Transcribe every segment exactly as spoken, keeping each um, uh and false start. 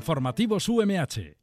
Informativos U M H.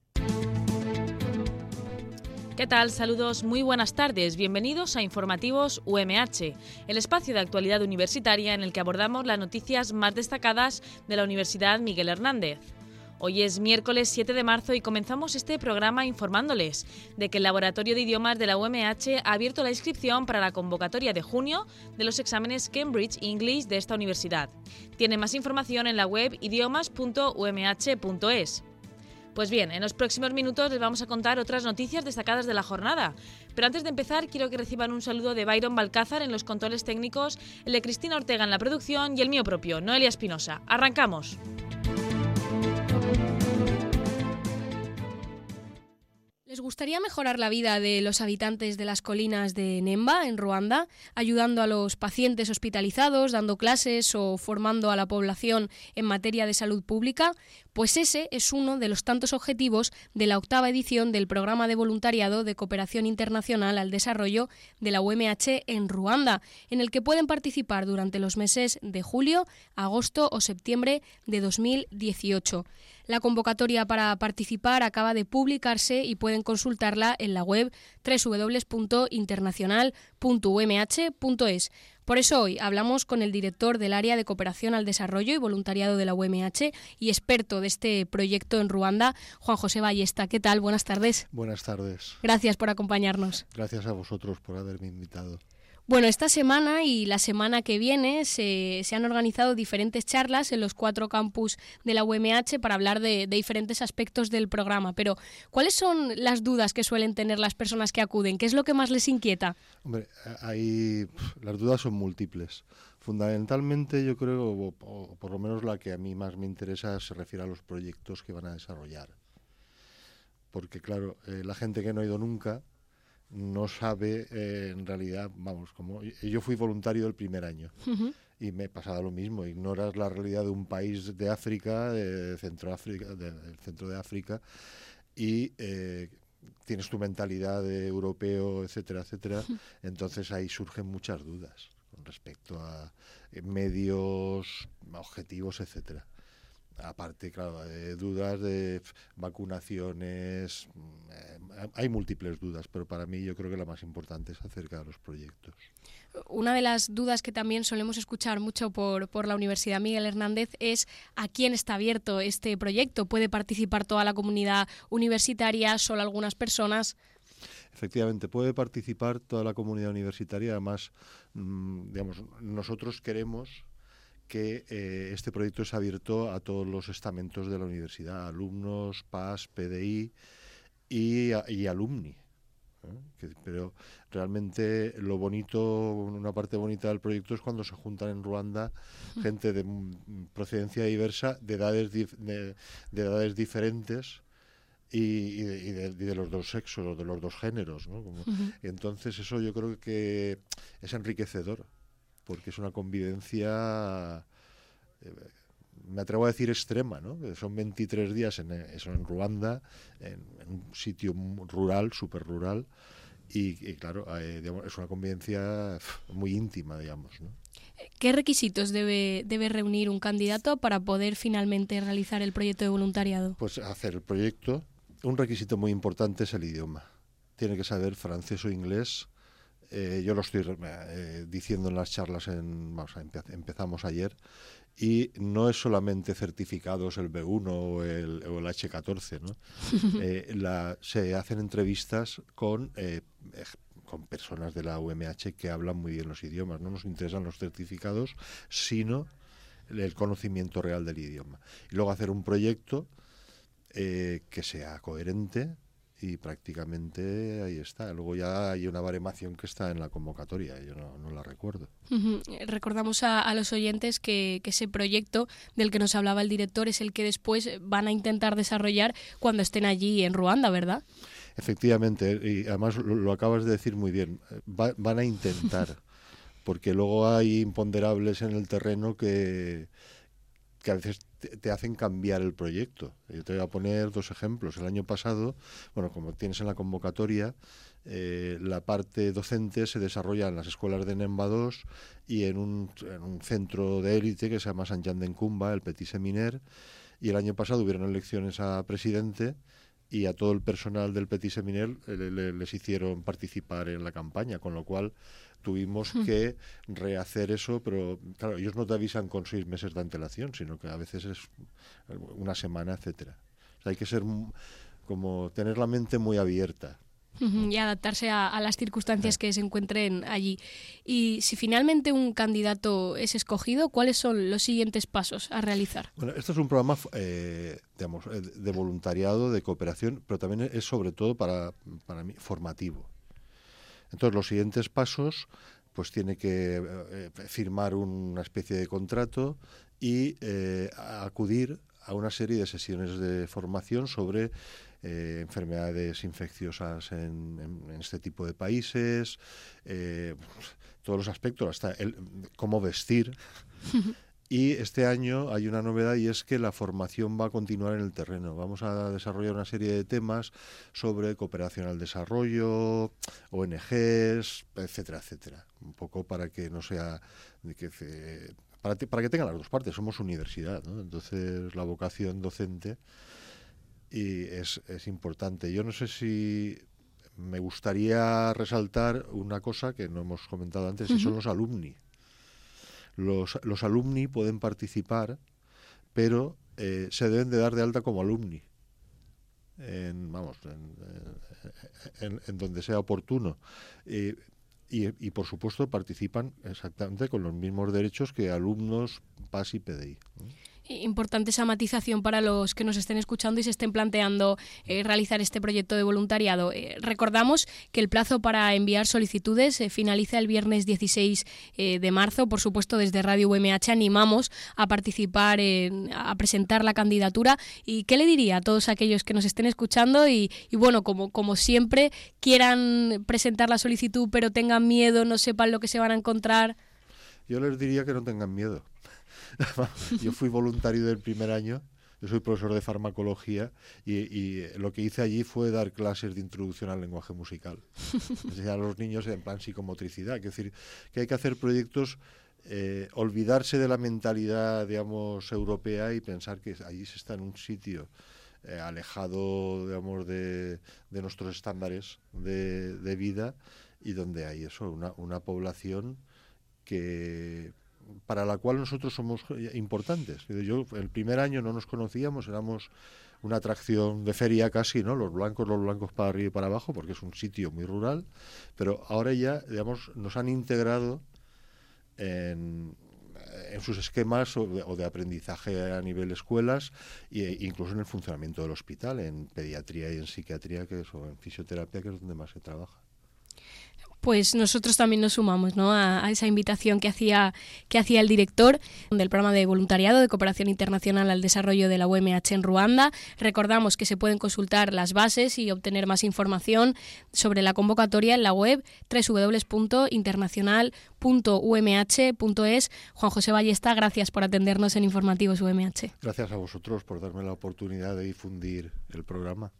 ¿Qué tal? Saludos, muy buenas tardes. Bienvenidos a Informativos U M H, el espacio de actualidad universitaria en el que abordamos las noticias más destacadas de la Universidad Miguel Hernández. Hoy es miércoles siete de marzo y comenzamos este programa informándoles de que el Laboratorio de Idiomas de la U M H ha abierto la inscripción para la convocatoria de junio de los exámenes Cambridge English de esta universidad. Tiene más información en la web idiomas punto u m h punto es. Pues bien, en los próximos minutos les vamos a contar otras noticias destacadas de la jornada. Pero antes de empezar, quiero que reciban un saludo de Byron Balcázar en los controles técnicos, el de Cristina Ortega en la producción y el mío propio, Noelia Espinosa. ¡Arrancamos! ¿Les gustaría mejorar la vida de los habitantes de las colinas de Nemba, en Ruanda, ayudando a los pacientes hospitalizados, dando clases o formando a la población en materia de salud pública? Pues ese es uno de los tantos objetivos de la octava edición del Programa de Voluntariado de Cooperación Internacional al Desarrollo de la U M H en Ruanda, en el que pueden participar durante los meses de julio, agosto o septiembre de dos mil dieciocho. La convocatoria para participar acaba de publicarse y pueden consultarla en la web doble u doble u doble u punto internacional punto u m h punto es. Por eso hoy hablamos con el director del Área de Cooperación al Desarrollo y Voluntariado de la U M H y experto de este proyecto en Ruanda, Juan José Ballesta. ¿Qué tal? Buenas tardes. Buenas tardes. Gracias por acompañarnos. Gracias a vosotros por haberme invitado. Bueno, esta semana y la semana que viene se, se han organizado diferentes charlas en los cuatro campus de la U M H para hablar de, de diferentes aspectos del programa. Pero, ¿cuáles son las dudas que suelen tener las personas que acuden? ¿Qué es lo que más les inquieta? Hombre, ahí las dudas son múltiples. Fundamentalmente, yo creo, o, o por lo menos la que a mí más me interesa, se refiere a los proyectos que van a desarrollar. Porque, claro, eh, la gente que no ha ido nunca no sabe, eh, en realidad, vamos, como yo fui voluntario el primer año uh-huh. y me pasaba lo mismo, ignoras la realidad de un país de África, de Centroáfrica, de, del centro de África, y eh, tienes tu mentalidad de europeo, etcétera, etcétera, uh-huh. Entonces ahí surgen muchas dudas con respecto a medios, objetivos, etcétera. Aparte, claro, de dudas de vacunaciones, eh, hay múltiples dudas, pero para mí yo creo que la más importante es acerca de los proyectos. Una de las dudas que también solemos escuchar mucho por, por la Universidad Miguel Hernández es ¿a quién está abierto este proyecto? ¿Puede participar toda la comunidad universitaria, solo algunas personas? Efectivamente, puede participar toda la comunidad universitaria. Además, mmm, digamos, nosotros queremos que eh, este proyecto es abierto a todos los estamentos de la universidad, alumnos, P A S, P D I y, y alumni. ¿eh? Que, pero realmente lo bonito, una parte bonita del proyecto es cuando se juntan en Ruanda gente de procedencia diversa, de edades, dif, de, de edades diferentes y, y, de, y, de, y de los dos sexos o de los dos géneros, ¿no? Como, uh-huh. Entonces eso yo creo que es enriquecedor, porque es una convivencia, eh, me atrevo a decir extrema, ¿no? Son veintitrés días en, eso en Ruanda, en, en un sitio rural, súper rural, y, y claro, eh, digamos, es una convivencia muy íntima, digamos, ¿no? ¿Qué requisitos debe, debe reunir un candidato para poder finalmente realizar el proyecto de voluntariado? Pues hacer el proyecto, un requisito muy importante es el idioma. Tiene que saber francés o inglés. Eh, yo lo estoy eh, diciendo en las charlas, en, vamos, empe- empezamos ayer, y no es solamente certificados el B uno o el, o el H catorce, ¿no? eh, la, se hacen entrevistas con, eh, con personas de la U M H que hablan muy bien los idiomas. No nos interesan los certificados, sino el conocimiento real del idioma. Y luego hacer un proyecto eh, que sea coherente, y prácticamente ahí está. Luego ya hay una baremación que está en la convocatoria, yo no, no la recuerdo. Uh-huh. Recordamos a, a los oyentes que, que ese proyecto del que nos hablaba el director es el que después van a intentar desarrollar cuando estén allí en Ruanda, ¿verdad? Efectivamente, y además lo, lo acabas de decir muy bien, Va, van a intentar, porque luego hay imponderables en el terreno que, que a veces te, te hacen cambiar el proyecto. Yo te voy a poner dos ejemplos. El año pasado, bueno, como tienes en la convocatoria, eh, la parte docente se desarrolla en las escuelas de Nemba dos y en un, en un centro de élite que se llama Sant Jan d'Encumba, el Petit Seminaire, y el año pasado hubieron elecciones a presidente y a todo el personal del Petit Seminaire le, le, les hicieron participar en la campaña, con lo cual tuvimos mm. que rehacer eso, pero claro, ellos no te avisan con seis meses de antelación, sino que a veces es una semana, etcétera. O sea, hay que ser como tener la mente muy abierta. Y adaptarse a, a las circunstancias que se encuentren allí. Y si finalmente un candidato es escogido, ¿cuáles son los siguientes pasos a realizar? Bueno, esto es un programa eh, digamos, de voluntariado, de cooperación, pero también es sobre todo para, para mí formativo. Entonces, los siguientes pasos, pues tiene que eh, firmar una especie de contrato y eh, acudir a una serie de sesiones de formación sobre eh, enfermedades infecciosas en, en, en este tipo de países, eh, todos los aspectos, hasta el, cómo vestir. Y este año hay una novedad y es que la formación va a continuar en el terreno. Vamos a desarrollar una serie de temas sobre cooperación al desarrollo, O N Ges, etcétera, etcétera. Un poco para que no sea... que se, para, para que tengan las dos partes. Somos universidad, ¿no? Entonces la vocación docente y es, es importante. Yo no sé si... Me gustaría resaltar una cosa que no hemos comentado antes, uh-huh. y son los alumni. Los, los alumni pueden participar, pero eh, se deben de dar de alta como alumni, en, vamos, en, en, en donde sea oportuno. Eh, y, y, por supuesto, participan exactamente con los mismos derechos que alumnos P A S y P D I. Importante esa matización para los que nos estén escuchando y se estén planteando eh, realizar este proyecto de voluntariado. Eh, recordamos que el plazo para enviar solicitudes eh, finaliza el viernes dieciséis eh, de marzo. Por supuesto, desde Radio U M H animamos a participar, eh, a presentar la candidatura. ¿Y qué le diría a todos aquellos que nos estén escuchando y, y bueno, como, como siempre, quieran presentar la solicitud pero tengan miedo, no sepan lo que se van a encontrar? Yo les diría que no tengan miedo. Yo fui voluntario del primer año, yo soy profesor de farmacología y, y lo que hice allí fue dar clases de introducción al lenguaje musical. Enseñar a los niños en plan psicomotricidad, es decir, que hay que hacer proyectos, eh, olvidarse de la mentalidad, digamos, europea y pensar que allí se está en un sitio eh, alejado, digamos, de, de nuestros estándares de, de vida y donde hay eso, una, una población que... para la cual nosotros somos importantes. Yo el primer año no nos conocíamos, éramos una atracción de feria casi, ¿no? Los blancos, los blancos para arriba y para abajo, porque es un sitio muy rural, pero ahora ya, digamos, nos han integrado en, en sus esquemas o de, o de aprendizaje a nivel escuelas e incluso en el funcionamiento del hospital, en pediatría y en psiquiatría, que es, o en fisioterapia, que es donde más se trabaja. Pues nosotros también nos sumamos, ¿no?, a, a esa invitación que hacía que hacía el director del programa de voluntariado de cooperación internacional al desarrollo de la U M H en Ruanda. Recordamos que se pueden consultar las bases y obtener más información sobre la convocatoria en la web doble u doble u doble u punto internacional punto u m h punto es. Juan José Ballesta, gracias por atendernos en Informativos U M H. Gracias a vosotros por darme la oportunidad de difundir el programa.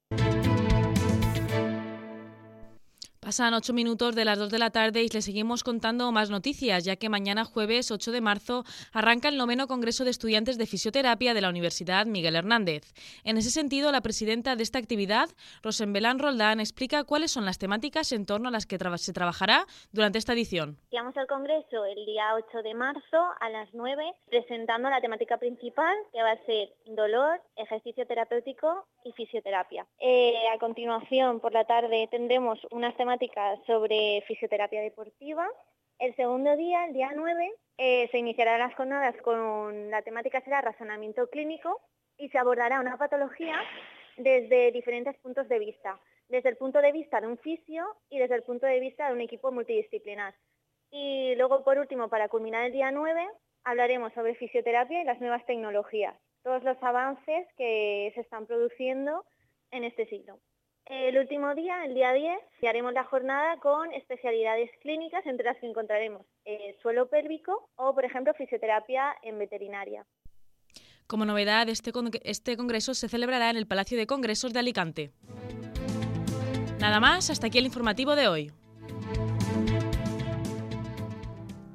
Pasan ocho minutos de las dos de la tarde y les seguimos contando más noticias, ya que mañana jueves ocho de marzo arranca el noveno Congreso de Estudiantes de Fisioterapia de la Universidad Miguel Hernández. En ese sentido, la presidenta de esta actividad, Rosenbelán Roldán, explica cuáles son las temáticas en torno a las que tra- se trabajará durante esta edición. Iniciamos el Congreso el día ocho de marzo a las nueve, presentando la temática principal, que va a ser dolor, ejercicio terapéutico y fisioterapia. Eh, a continuación, por la tarde, tendremos unas temáticas sobre fisioterapia deportiva. El segundo día, el día nueve, eh, se iniciarán las jornadas con la temática será razonamiento clínico y se abordará una patología desde diferentes puntos de vista, desde el punto de vista de un fisio y desde el punto de vista de un equipo multidisciplinar. Y luego, por último, para culminar el día nueve, hablaremos sobre fisioterapia y las nuevas tecnologías, todos los avances que se están produciendo en este siglo. El último día, el día diez, haremos la jornada con especialidades clínicas, entre las que encontraremos eh, suelo pélvico o, por ejemplo, fisioterapia en veterinaria. Como novedad, este, con- este congreso se celebrará en el Palacio de Congresos de Alicante. Nada más, hasta aquí el informativo de hoy.